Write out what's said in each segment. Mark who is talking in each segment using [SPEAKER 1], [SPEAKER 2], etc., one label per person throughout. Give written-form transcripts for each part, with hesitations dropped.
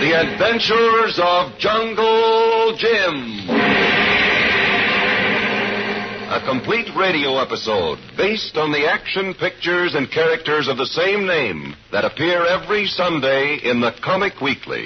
[SPEAKER 1] The Adventures of Jungle Jim. A complete radio episode based on the action pictures and characters of the same name that appear every Sunday in the Comic Weekly.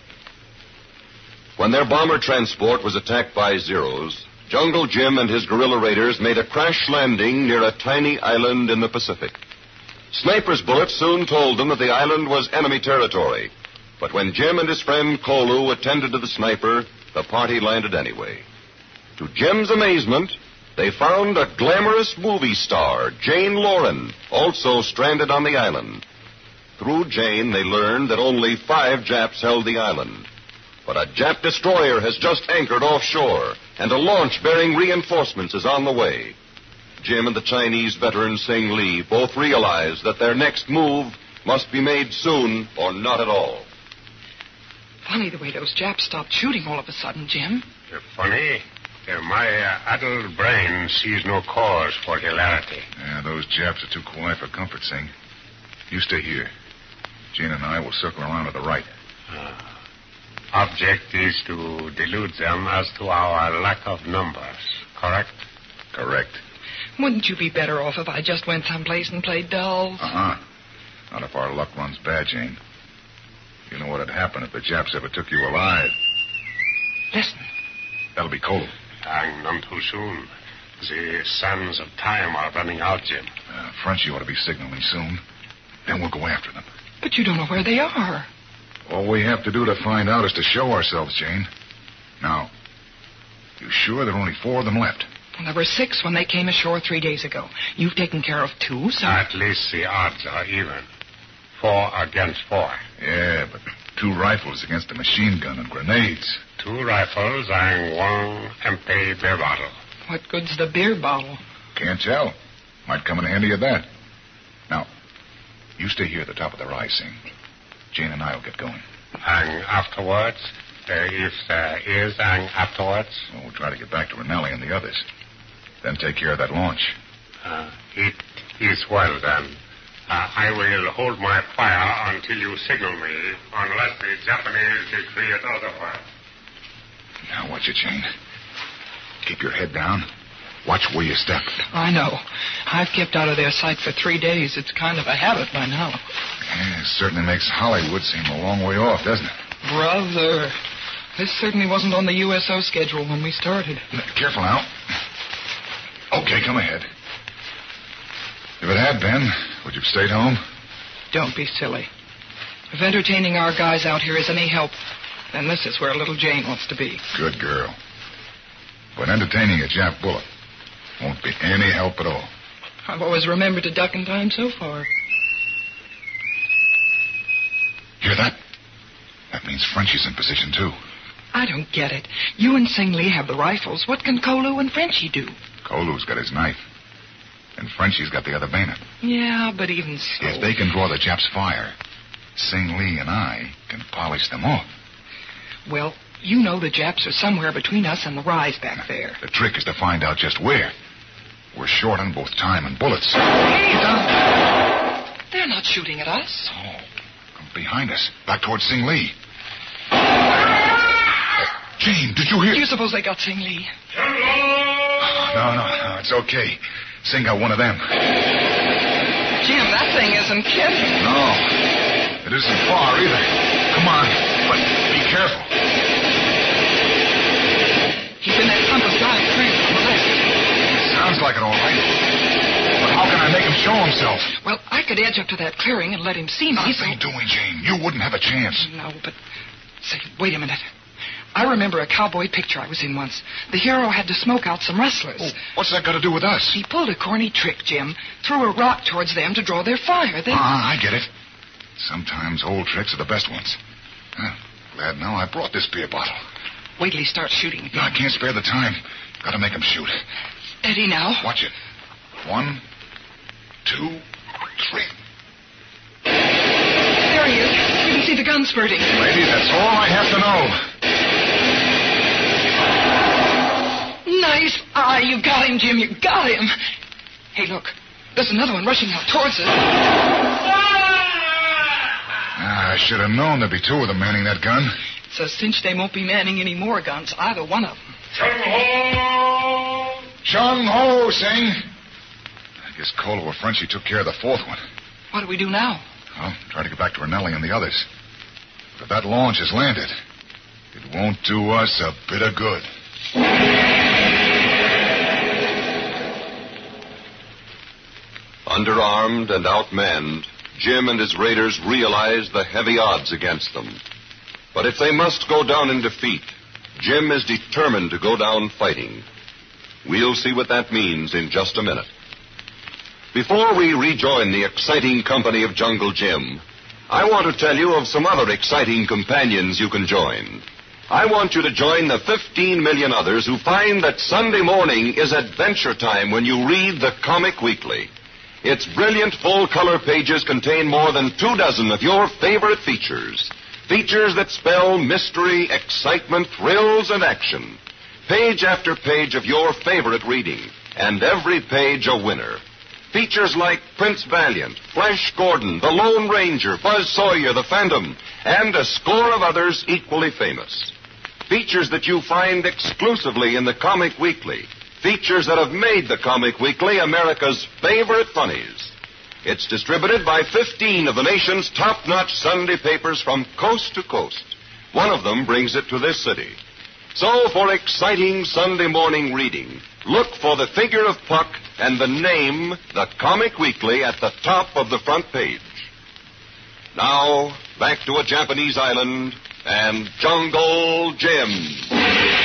[SPEAKER 1] When their bomber transport was attacked by Zeros, Jungle Jim and his guerrilla raiders made a crash landing near a tiny island in the Pacific. Snipers' bullets soon told them that the island was enemy territory. But when Jim and his friend Kolu attended to the sniper, the party landed anyway. To Jim's amazement, they found a glamorous movie star, Jane Loren, also stranded on the island. Through Jane, they learned that only 5 Japs held the island. But a Jap destroyer has just anchored offshore, and a launch bearing reinforcements is on the way. Jim and the Chinese veteran Sing Lee both realize that their next move must be made soon or not at all.
[SPEAKER 2] Funny the way those Japs stopped shooting all of a sudden, Jim.
[SPEAKER 3] Funny? My addled brain sees no cause for hilarity.
[SPEAKER 4] Yeah, those Japs are too quiet for comfort, Sing. You stay here. Jane and I will circle around to the right.
[SPEAKER 3] Object is to delude them as to our lack of numbers, correct?
[SPEAKER 4] Correct.
[SPEAKER 2] Wouldn't you be better off if I just went someplace and played dolls?
[SPEAKER 4] Not if our luck runs bad, Jane. You know what'd happen if the Japs ever took you alive.
[SPEAKER 2] Listen.
[SPEAKER 4] That'll be Kolu.
[SPEAKER 3] And none too soon. The sands of time are running out, Jim.
[SPEAKER 4] Frenchie ought to be signaling soon. Then we'll go after them.
[SPEAKER 2] But you don't know where they are.
[SPEAKER 4] All we have to do to find out is to show ourselves, Jane. Now, you sure there are only 4 of them left?
[SPEAKER 2] Well, there were 6 when they came ashore 3 days ago. You've taken care of 2, so...
[SPEAKER 3] At least the odds are even. 4 against 4.
[SPEAKER 4] Yeah, but 2 rifles against a machine gun and grenades.
[SPEAKER 3] 2 rifles and 1 empty beer bottle.
[SPEAKER 2] What good's the beer bottle?
[SPEAKER 4] Can't tell. Might come in handy at that. Now, you stay here at the top of the rise, Sing. Jane and I will get going.
[SPEAKER 3] And afterwards? If there is an afterwards?
[SPEAKER 4] Well, we'll try to get back to Ranelli and the others. Then take care of that launch.
[SPEAKER 3] It is well, then. I will hold my fire until you signal me, unless the Japanese decree it otherwise.
[SPEAKER 4] Now, watch it, Jane. Keep your head down. Watch where you step.
[SPEAKER 2] I know. I've kept out of their sight for 3 days. It's kind of a habit by now.
[SPEAKER 4] Yeah, it certainly makes Hollywood seem a long way off, doesn't it?
[SPEAKER 2] Brother. This certainly wasn't on the USO schedule when we started.
[SPEAKER 4] Careful now. Okay, come ahead. If it had been, would you have stayed home?
[SPEAKER 2] Don't be silly. If entertaining our guys out here is any help, then this is where little Jane wants to be.
[SPEAKER 4] Good girl. But entertaining a Jap bullet won't be any help at all.
[SPEAKER 2] I've always remembered to duck in time so far.
[SPEAKER 4] Hear that? That means Frenchie's in position, too.
[SPEAKER 2] I don't get it. You and Sing Lee have the rifles. What can Kolu and Frenchie do?
[SPEAKER 4] Kolu's got his knife. And Frenchie's got the other bayonet.
[SPEAKER 2] Yeah, but even so...
[SPEAKER 4] If they can draw the Japs' fire, Sing Lee and I can polish them off.
[SPEAKER 2] Well, you know the Japs are somewhere between us and the rise back there.
[SPEAKER 4] The trick is to find out just where. We're short on both time and bullets.
[SPEAKER 2] Hey, they're not shooting at us.
[SPEAKER 4] Oh, come behind us, back towards Sing Lee. Jane, did you hear?
[SPEAKER 2] Do you suppose they got Sing Lee?
[SPEAKER 4] No, it's okay. Sing got one of them.
[SPEAKER 2] Jim, that thing isn't kidding.
[SPEAKER 4] No, it isn't far either. Come on, but be careful.
[SPEAKER 2] He's in that clump of dry clearing on the left.
[SPEAKER 4] Sounds like it all right. But how can I make him show himself?
[SPEAKER 2] Well, I could edge up to that clearing and let him see me.
[SPEAKER 4] Nothing doing, Jane. You wouldn't have a chance.
[SPEAKER 2] No, but... Say, wait a minute. I remember a cowboy picture I was in once. The hero had to smoke out some rustlers.
[SPEAKER 4] Oh, what's that got to do with us?
[SPEAKER 2] He pulled a corny trick, Jim. Threw a rock towards them to draw their fire.
[SPEAKER 4] I get it. Sometimes old tricks are the best ones. Glad now I brought this beer bottle.
[SPEAKER 2] Wait till he starts shooting again.
[SPEAKER 4] No, I can't spare the time. Got to make him shoot.
[SPEAKER 2] Steady now.
[SPEAKER 4] Watch it. 1, 2, 3.
[SPEAKER 2] There he is. You can see the gun spurting.
[SPEAKER 4] Lady, that's all I have to know.
[SPEAKER 2] Nice eye. You got him, Jim. You got him. Hey, look. There's another one rushing out towards us.
[SPEAKER 4] I should have known there'd be two of them manning that gun.
[SPEAKER 2] It's a cinch they won't be manning any more guns, either one of them.
[SPEAKER 3] Chung Ho!
[SPEAKER 4] Chung Ho, Sing. I guess Colo or Frenchy took care of the fourth one.
[SPEAKER 2] What do we do now?
[SPEAKER 4] Well, try to get back to Ranelli and the others. But if that launch has landed, it won't do us a bit of good.
[SPEAKER 1] Underarmed and outmanned, Jim and his raiders realize the heavy odds against them. But if they must go down in defeat, Jim is determined to go down fighting. We'll see what that means in just a minute. Before we rejoin the exciting company of Jungle Jim, I want to tell you of some other exciting companions you can join. I want you to join the 15 million others who find that Sunday morning is adventure time when you read the Comic Weekly. Its brilliant full-color pages contain more than 24 of your favorite features. Features that spell mystery, excitement, thrills, and action. Page after page of your favorite reading, and every page a winner. Features like Prince Valiant, Flash Gordon, The Lone Ranger, Buzz Sawyer, The Phantom, and a score of others equally famous. Features that you find exclusively in the Comic Weekly. Features that have made the Comic Weekly America's favorite funnies. It's distributed by 15 of the nation's top-notch Sunday papers from coast to coast. One of them brings it to this city. So, for exciting Sunday morning reading, look for the figure of Puck and the name, the Comic Weekly, at the top of the front page. Now, back to a Japanese island and Jungle Jim.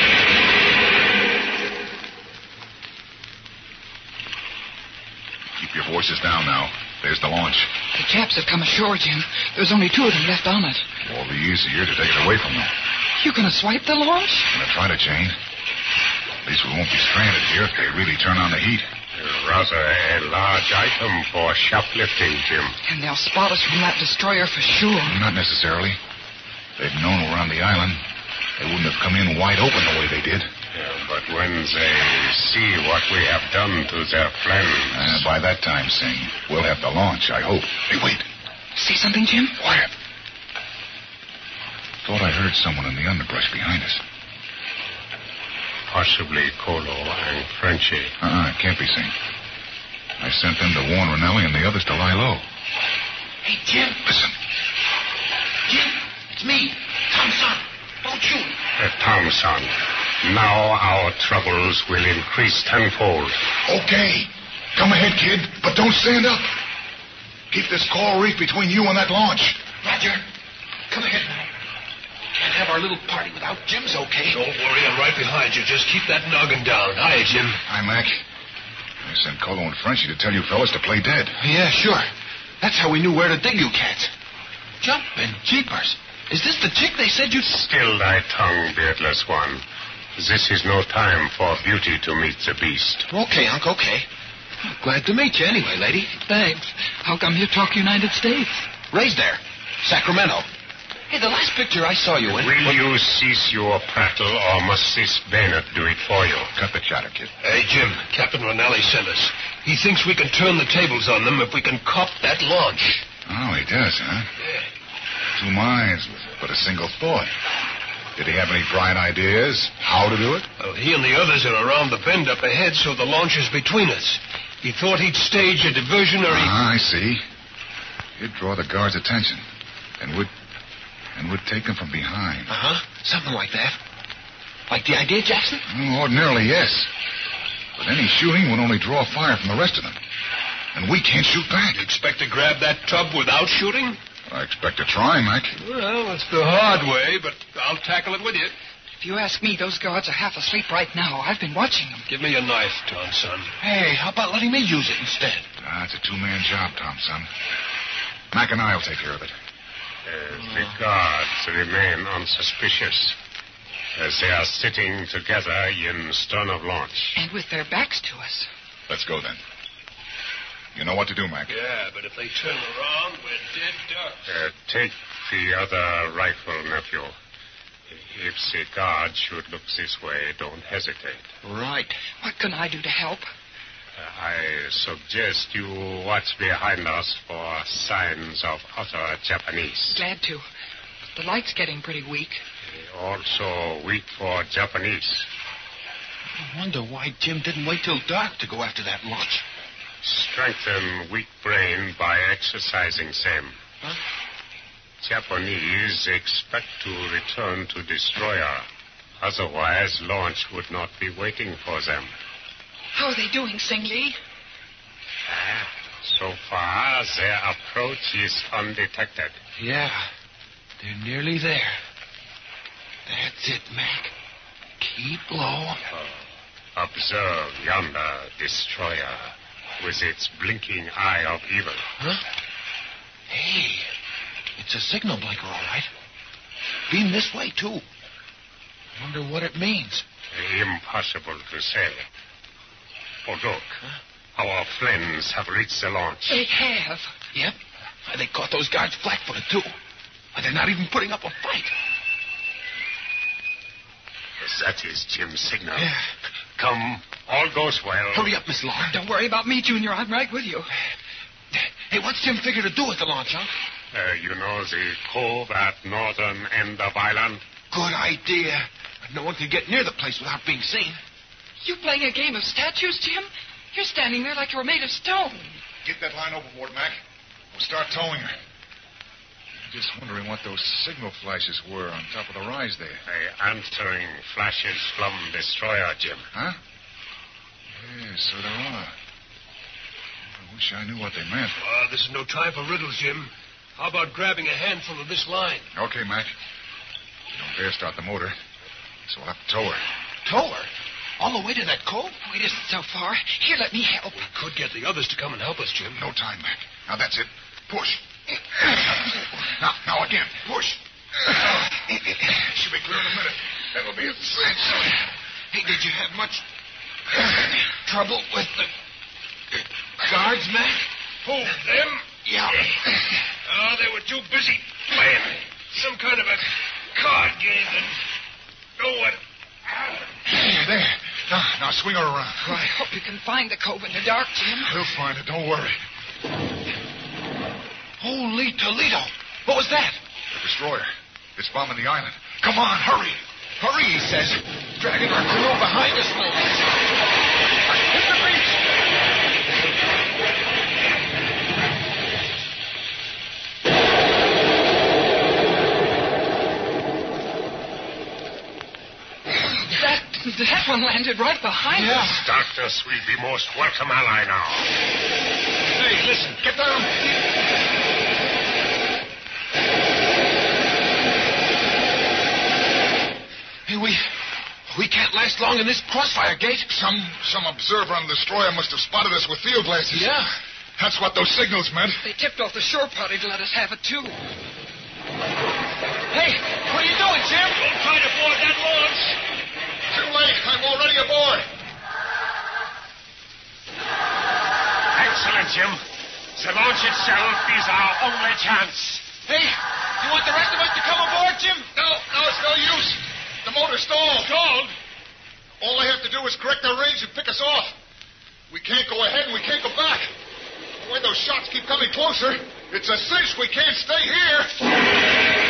[SPEAKER 4] Keep your voices down now. There's the launch.
[SPEAKER 2] The Japs have come ashore, Jim. There's only 2 of them left on it.
[SPEAKER 4] It'll be easier to take it away from them.
[SPEAKER 2] You gonna swipe the launch?
[SPEAKER 4] I'm gonna try to, Jane. At least we won't be stranded here if they really turn on the heat.
[SPEAKER 3] Rather a large item for shoplifting, Jim.
[SPEAKER 2] And they'll spot us from that destroyer for sure.
[SPEAKER 4] Not necessarily. If they'd known we're on the island, they wouldn't have come in wide open the way they did.
[SPEAKER 3] But when they see what we have done to their friends...
[SPEAKER 4] By that time, Sing, we'll have the launch, I hope. Hey, wait.
[SPEAKER 2] See something, Jim?
[SPEAKER 4] Quiet. Thought I heard someone in the underbrush behind us.
[SPEAKER 3] Possibly Colo and Frenchy.
[SPEAKER 4] It can't be, Sing. I sent them to warn Ranelli and the others to lie low.
[SPEAKER 5] Hey, Jim.
[SPEAKER 4] Listen.
[SPEAKER 5] Jim, it's me, Thompson. Don't shoot.
[SPEAKER 3] Thompson, now our troubles will increase tenfold.
[SPEAKER 4] Okay. Come ahead, kid, but don't stand up. Keep this coral reef between you and that launch.
[SPEAKER 5] Roger. Come ahead now. Can't have our little party without Jim's okay.
[SPEAKER 6] Don't worry, I'm right behind you. Just keep that noggin down. Hiya, Jim.
[SPEAKER 4] Hi, Mac. I sent Colo and Frenchy to tell you fellas to play dead.
[SPEAKER 5] Yeah, sure. That's how we knew where to dig you cats. Jumping jeepers. Is this the chick they said you'd...
[SPEAKER 3] Still thy tongue, beardless one. This is no time for beauty to meet the beast.
[SPEAKER 5] Okay, Unc, okay. Glad to meet you anyway, lady.
[SPEAKER 2] Thanks. How come you talk United States?
[SPEAKER 5] Raised there. Sacramento. Hey, the last picture I saw you in...
[SPEAKER 3] Will you cease your prattle, or must this bayonet do it for you?
[SPEAKER 4] Cut the chatter, kid.
[SPEAKER 6] Hey, Jim, Captain Ranelli sent us. He thinks we can turn the tables on them if we can cop that launch.
[SPEAKER 4] Oh, he does, huh?
[SPEAKER 6] Yeah.
[SPEAKER 4] 2 minds with but a single thought. Did he have any bright ideas how to do it?
[SPEAKER 6] Well, he and the others are around the bend up ahead, so the launch is between us. He thought he'd stage a diversionary...
[SPEAKER 4] I see. He'd draw the guards' attention, and would take them from behind.
[SPEAKER 5] Uh-huh. Something like that. Like the idea, Jackson?
[SPEAKER 4] Ordinarily, yes. But any shooting would only draw fire from the rest of them. And we can't shoot back.
[SPEAKER 6] You expect to grab that tub without shooting?
[SPEAKER 4] I expect to try, Mac.
[SPEAKER 6] Well, it's the hard way, but I'll tackle it with you.
[SPEAKER 2] If you ask me, those guards are half asleep right now. I've been watching them.
[SPEAKER 6] Give me a knife, Thompson.
[SPEAKER 5] Hey, how about letting me use it instead?
[SPEAKER 4] It's a 2-man job, Thompson. Mac and I'll take care of it.
[SPEAKER 3] The guards remain unsuspicious, as they are sitting together in stern of launch.
[SPEAKER 2] And with their backs to us.
[SPEAKER 4] Let's go, then. You know what to do, Mac.
[SPEAKER 6] Yeah, but if they turn around, we're dead ducks.
[SPEAKER 3] Take the other rifle, nephew. If the guard should look this way, don't hesitate.
[SPEAKER 5] Right.
[SPEAKER 2] What can I do to help?
[SPEAKER 3] I suggest you watch behind us for signs of other Japanese.
[SPEAKER 2] Glad to. The light's getting pretty weak.
[SPEAKER 3] Also weak for Japanese.
[SPEAKER 5] I wonder why Jim didn't wait till dark to go after that launch.
[SPEAKER 3] Strengthen weak brain by exercising same.
[SPEAKER 5] Huh?
[SPEAKER 3] Japanese expect to return to destroyer. Otherwise, launch would not be waiting for them.
[SPEAKER 2] How are they doing, Sing Lee?
[SPEAKER 3] So far, their approach is undetected.
[SPEAKER 5] Yeah, they're nearly there. That's it, Mac. Keep low.
[SPEAKER 3] Observe yonder destroyer with its blinking eye of evil.
[SPEAKER 5] Huh? Hey, it's a signal blinker, all right. Beam this way, too. Wonder what it means.
[SPEAKER 3] Impossible to say. Oh, look. Our friends have reached the launch.
[SPEAKER 2] They have.
[SPEAKER 5] Yep. They caught those guards flat-footed, too. They're not even putting up a fight.
[SPEAKER 3] That is Jim's signal.
[SPEAKER 5] Yeah.
[SPEAKER 3] Come, all goes well.
[SPEAKER 5] Hurry up, Miss Lauren.
[SPEAKER 2] Don't worry about me, Junior. I'm right with you.
[SPEAKER 5] Hey, what's Jim figure to do at the launch, huh?
[SPEAKER 3] You know the cove at northern end of island?
[SPEAKER 5] Good idea. No one could get near the place without being seen.
[SPEAKER 2] You playing a game of statues, Jim? You're standing there like you were made of stone.
[SPEAKER 4] Get that line overboard, Mac. We'll start towing her. Just wondering what those signal flashes were on top of the rise there.
[SPEAKER 3] Answering flashes from destroyer, Jim.
[SPEAKER 4] Huh? Yes, so there are. I wish I knew what they meant.
[SPEAKER 6] This is no time for riddles, Jim. How about grabbing a handful of this line?
[SPEAKER 4] Okay, Mac. We don't dare start the motor, so we'll have to tow her.
[SPEAKER 5] Tow her? All the way to that cove?
[SPEAKER 2] Oh, it isn't so far. Here, let me help.
[SPEAKER 6] We could get the others to come and help us, Jim.
[SPEAKER 4] No time, Mac. Now that's it. Push. Now again. Push. Should be clear in a minute. That'll be it.
[SPEAKER 5] Hey, did you have much trouble with the guards, Mac?
[SPEAKER 6] Who, them?
[SPEAKER 5] Yeah.
[SPEAKER 6] Oh, they were too busy playing some kind of a card game and know what happened.
[SPEAKER 4] There. Now swing her around.
[SPEAKER 2] I hope you can find the cove in the dark, Jim.
[SPEAKER 4] We'll find it. Don't worry.
[SPEAKER 5] Holy Toledo. What was that?
[SPEAKER 4] The destroyer. It's bombing the island.
[SPEAKER 5] Come on, hurry. Hurry, he says. Dragging our crew behind us, no less. Hit the beach.
[SPEAKER 2] That one landed right behind us.
[SPEAKER 3] Darkness will be most welcome ally now.
[SPEAKER 4] Hey, listen. Get down.
[SPEAKER 5] Hey, we can't last long in this crossfire gate.
[SPEAKER 4] Some observer on the destroyer must have spotted us with field glasses.
[SPEAKER 5] Yeah.
[SPEAKER 4] That's what those signals meant.
[SPEAKER 2] They tipped off the shore party to let us have it, too.
[SPEAKER 5] Hey, what are you doing, Jim?
[SPEAKER 6] Don't try to board that launch.
[SPEAKER 4] Too late. I'm already aboard.
[SPEAKER 3] Excellent, Jim. The launch itself is our only chance.
[SPEAKER 5] Hey, you want the rest of us to come aboard, Jim?
[SPEAKER 4] No, it's no use. The motor's stalled.
[SPEAKER 6] Stalled?
[SPEAKER 4] All they have to do is correct their range and pick us off. We can't go ahead and we can't go back. The way those shots keep coming closer, it's a cinch we can't stay here.